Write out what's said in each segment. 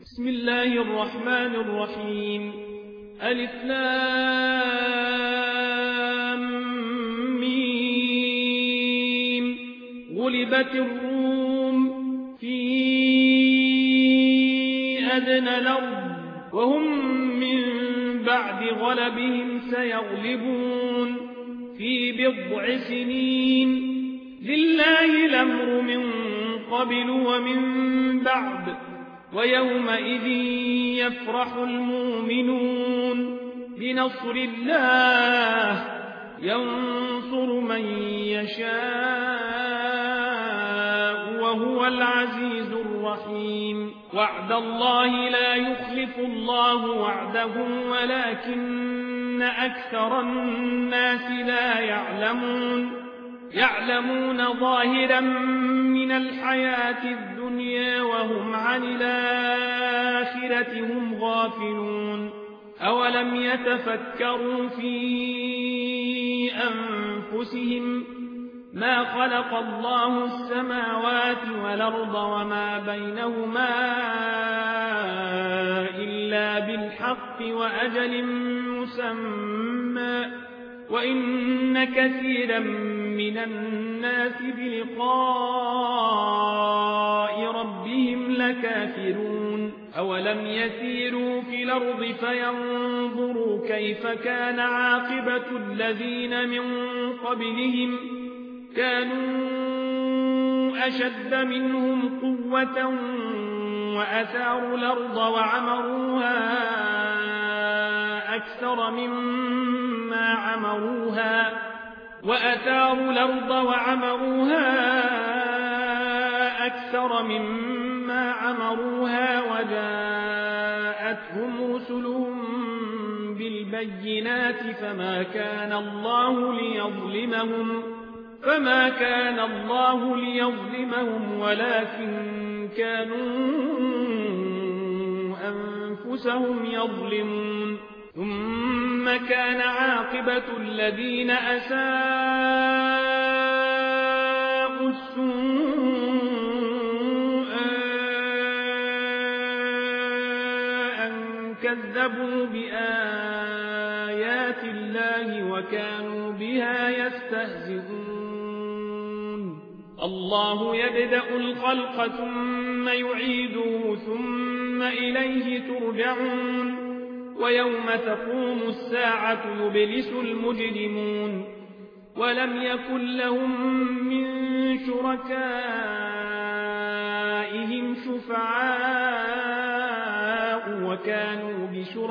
بسم الله الرحمن الرحيم. ألف لام ميم. غلبت الروم في أدنى الأرض وهم من بعد غلبهم سيغلبون في بضع سنين. لله الأمر من قبل ومن بعد ويومئذ يفرح المؤمنون بنصر الله ينصر من يشاء وهو العزيز الرحيم. وعد الله لا يخلف الله وعده ولكن أكثر الناس لا يعلمون ظاهرا من الحياة الدنيا وهم عن الآخرة هم غافلون. أولم يتفكروا في أنفسهم ما خلق الله السماوات والأرض وما بينهما إلا بالحق وأجل مسمى وإن كثيرا من الناس بلقاء ربهم لكافرون. أولم يسيروا في الأرض فينظروا كيف كان عاقبة الذين من قبلهم كانوا أشد منهم قوة وأثاروا الأرض وعمروها أكثر مما عمروها وجاءتهم رسلهم بالبينات فما كان الله ليظلمهم ولكن كانوا أنفسهم يظلمون. ثم كان عاقبة الذين أساءوا السوء أن كذبوا بآيات الله وكانوا بها يستهزئون. الله يبدأ الخلق ثم يعيده ثم إليه ترجعون. ويوم تقوم الساعة يبلس المجرمون ولم يكن لهم من شركائهم شفعاء وكانوا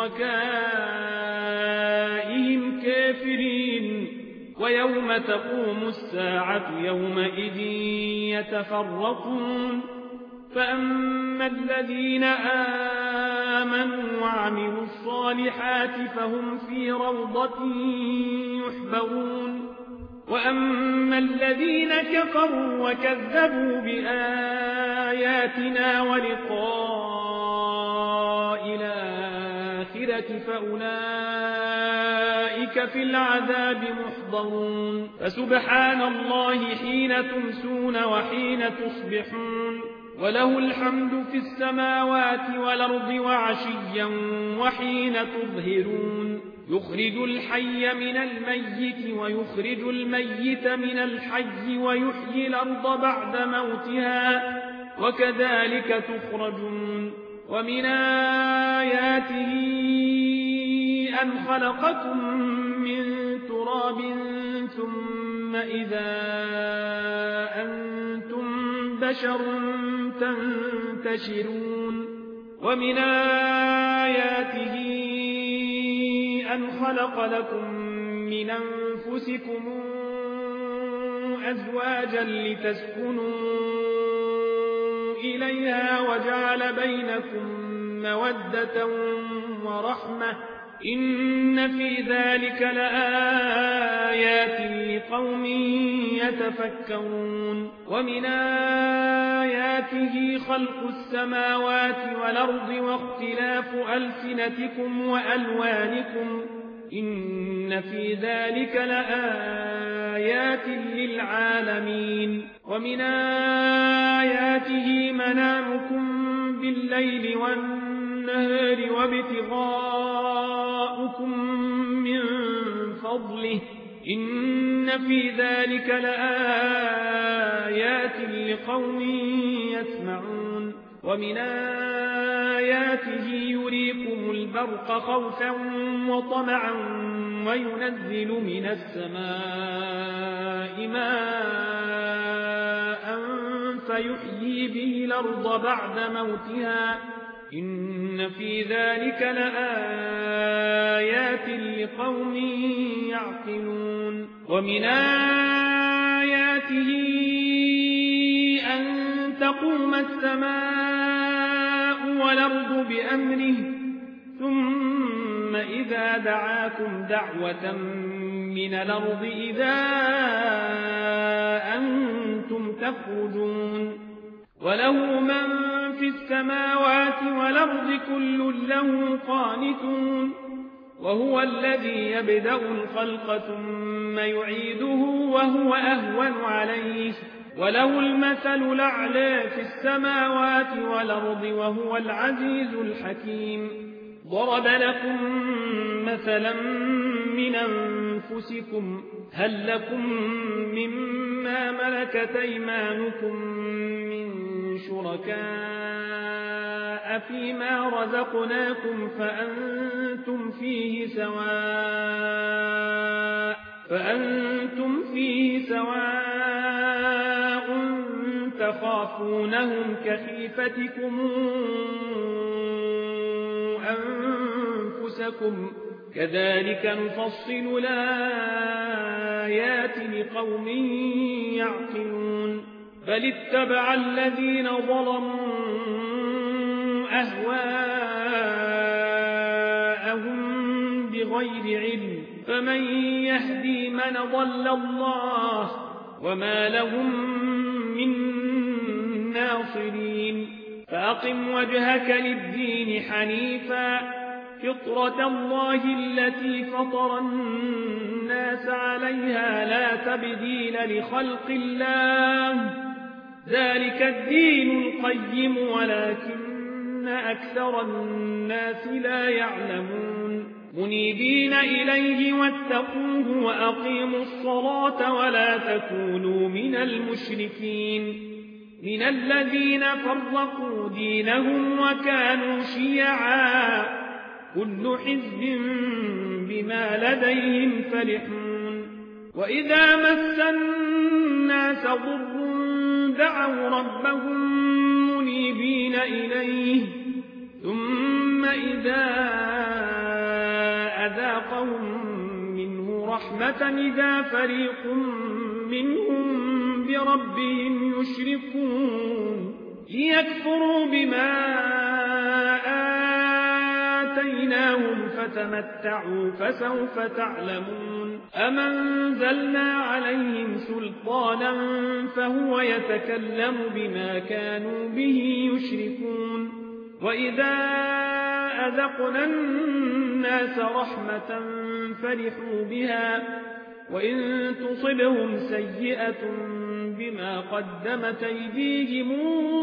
بشركائهم كافرين. ويوم تقوم الساعة يومئذ يتفرقون فأما الذين آمنوا وعملوا الصالحات فهم في روضة يحبرون. وأما الذين كفروا وكذبوا بآياتنا ولقاء الآخرة فأولئك في العذاب محضرون. فسبحان الله حين تمسون وحين تصبحون وله الحمد في السماوات والأرض وعشيا وحين تظهرون. يخرج الحي من الميت ويخرج الميت من الحي ويحيي الأرض بعد موتها وكذلك تخرجون. ومن آياته أن خلقكم من تراب ثم إذا أنتم بشر تنتشرون. ومن آياته أن خلق لكم من أنفسكم أزواجا لتسكنوا إليها وجعل بينكم مودة ورحمة إن في ذلك لآيات لقوم يتفكرون. ومن آياته خلق السماوات والأرض واختلاف ألسنتكم وألوانكم إن في ذلك لآيات للعالمين. ومن آياته منامكم بالليل والنهار وابتغاؤكم من فضله إن في ذلك لآيات لقوم يسمعون ومن آياته يريكم البرق خوفا وطمعا وينزل من السماء ماء فيحيي به الأرض بعد موتها إن في ذلك لآيات لقوم يعقلون ومن آياته أن تقوم السماء والأرض بأمره ثم إذا دعاكم دعوة من الأرض إذا أنتم تخرجون وله من في السماوات والأرض كل له قانتون وهو الذي يبدأ الخلق ثم يعيده وهو أهون عليه وله المثل الأعلى في السماوات والأرض وهو العزيز الحكيم ضرب لكم مثلا من أنفسكم هل لكم مما ملكت أيمانكم من شركاء فيما رزقناكم فأنتم فيه سواء تخافونهم كخيفتكم أنفسكم كذلك نفصل الآيات لقوم يعقلون بل اتبع الذين ظلموا أهواءهم بغير علم فمن يهدي من ضل الله وما لهم من ناصرين فأقم وجهك للدين حنيفا فطرة الله التي فطر الناس عليها لا تبديل لخلق الله ذلك الدين القيم ولكن أكثر الناس لا يعلمون منيبين إليه واتقوه وأقيموا الصلاة ولا تكونوا من المشركين من الذين فرقوا دينهم وكانوا شيعا كل حزب بما لديهم فرحون وإذا مس الناس ضر دعوا ربهم منيبين إليه ثم إذا أذاقهم منه رحمة إذا فريق منهم بربهم يشركون ليكفروا بما آتيناهم فتمتعوا فسوف تعلمون أمنزلنا عليهم سلطانا فهو يتكلم بما كانوا به يشركون وإذا أذقنا الناس رحمة فرحوا بها وإن تصبهم سيئة بما قدمت أيديهم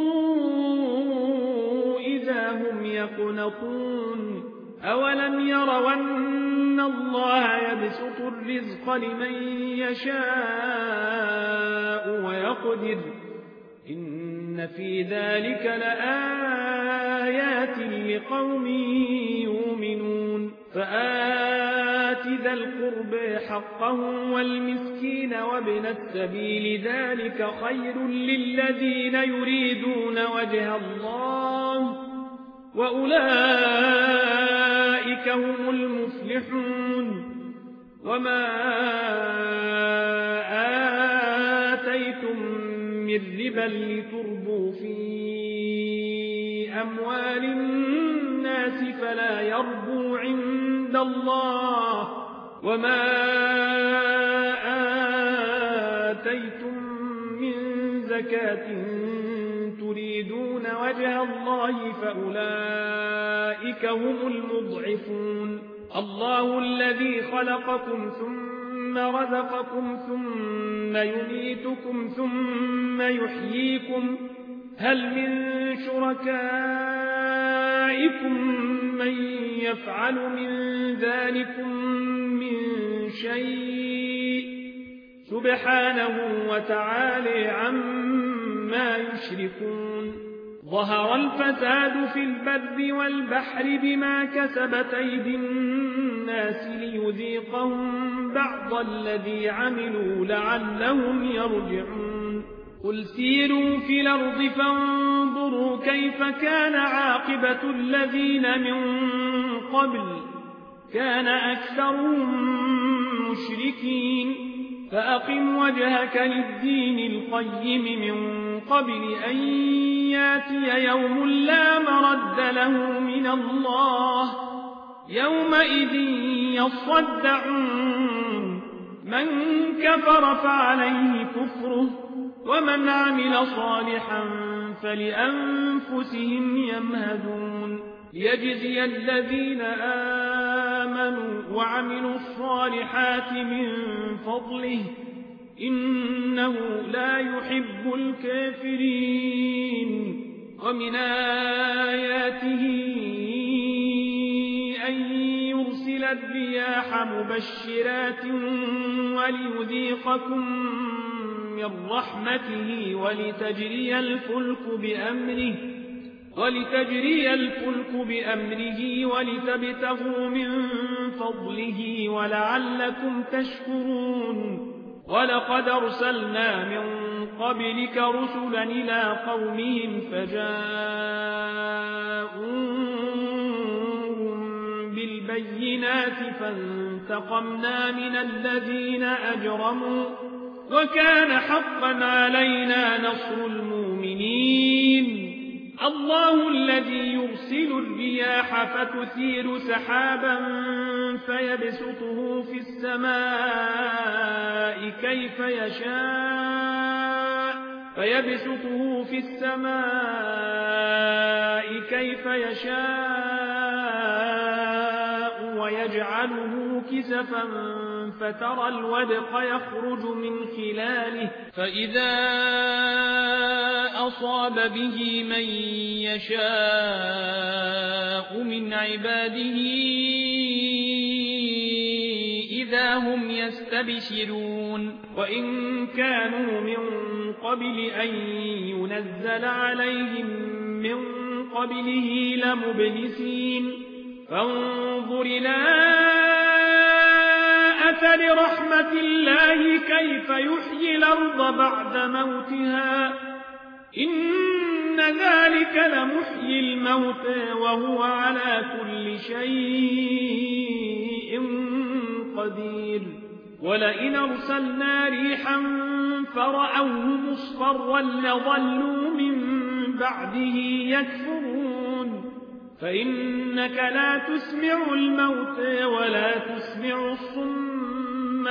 إذا هم يقنطون أولم يروا أن الله يبسط الرزق لمن يشاء ويقدر إن في ذلك لآيات لقوم يؤمنون فآت ذا القرب حقه والمسكين وابن السبيل ذلك خير للذين يريدون وجه الله وأولئك هم المفلحون وما آتيتم من ربا لتربوا في أموال الناس فلا يربو عند الله وما آتيتم من زكاة تريدون وجه الله فأولئك هم المضعفون الله الذي خلقكم ثم رزقكم ثم يميتكم ثم يحييكم هل من شركائكم من يفعل من ذلكم من شيء سبحانه وتعالى عما يشركون ظهر الفساد في البر والبحر بما كسبت أيدي الناس ليذيقهم بعض الذي عملوا لعلهم يرجعون قل سيروا في الأرض فانظروا كيف كان عاقبة الذين من قبل كان أكثرهم مشركين فأقم وجهك للدين القيم من قبل أن ياتي يوم لا مرد له من الله يومئذ يصدعون من كفر فعليه كفره ومن عمل صالحا فلأنفسهم يمهدون ليجزي الذين آمنوا وعملوا الصالحات من فضله إنه لا يحب الكافرين ومن آياته أن يرسل الرياح مبشرات وليذيقكم من رحمته ولتجري الفلك بأمره ولتبتغوا من فضله ولعلكم تشكرون ولقد أرسلنا من قبلك رسلا إلى قومهم فجاءوهم بالبينات فانتقمنا من الذين أجرموا وكان حقا علينا نصر المؤمنين الله الذي يرسل الرياح فتثير سحابا فيبسطه في السماء كيف يشاء ويجعله كسفا فترى الودق يخرج من خلاله فإذا أصاب به من يشاء من عباده إذا هم يستبشرون وإن كانوا من قبل أن ينزل عليهم من قبله لمبلسين فانظر إلى أثر رحمة الله كيف يحيي الأرض بعد موتها إن ذلك لمحيي الموتى وهو على كل شيء قدير ولئن أرسلنا ريحا فرأوه مصفرا لظلوا من بعده يكفرون فإنك لا تسمع الموتى ولا تسمع الصم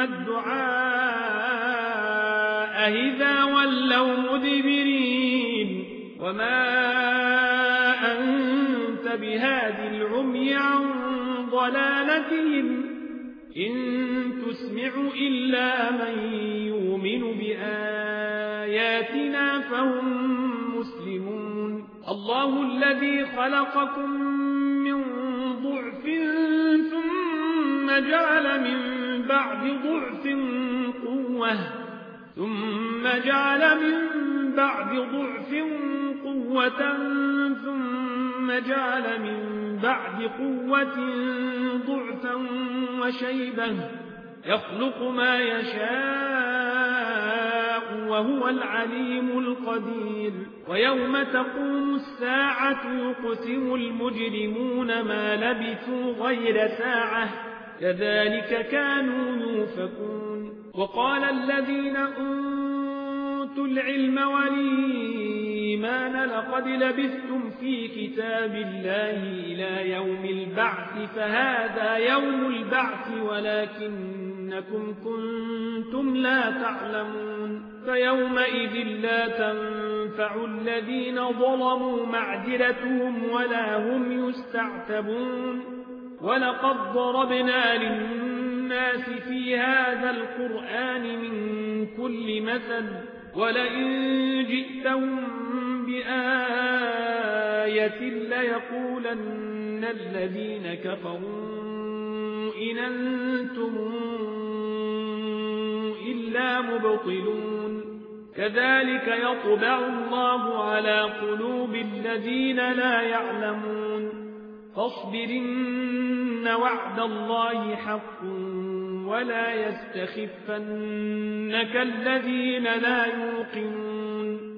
الدعاء إذا ولوا مدبرين وما أنت بهاد العمي عن ضلالتهم إن تسمع إلا من يؤمن بآياتنا فهم مسلمون الله الذي خلقكم من ضعف ثم جعل من بعد ضعف قوة ثم جعل من بعد ضعف قوة ثم جعل من بعد قوة ضعفا وشيبة يخلق ما يشاء وهو العليم القدير ويوم تقوم الساعة يقسم المجرمون ما لبثوا غير ساعة كذلك كانوا يؤفكون وقال الذين أوتوا العلم والإيمان لقد لبثتم في كتاب الله إلى يوم البعث فهذا يوم البعث ولكنكم كنتم لا تعلمون فيومئذ لا تنفع الذين ظلموا معذرتهم ولا هم يستعتبون ولقد ضربنا للناس في هذا القرآن من كل مثل ولئن جئتهم بآية ليقولن الذين كفروا إن أنتم إلا مبطلون كذلك يطبع الله على قلوب الذين لا يعلمون فاصبرن وعد الله حق ولا يستخفنك الذين لا يوقنون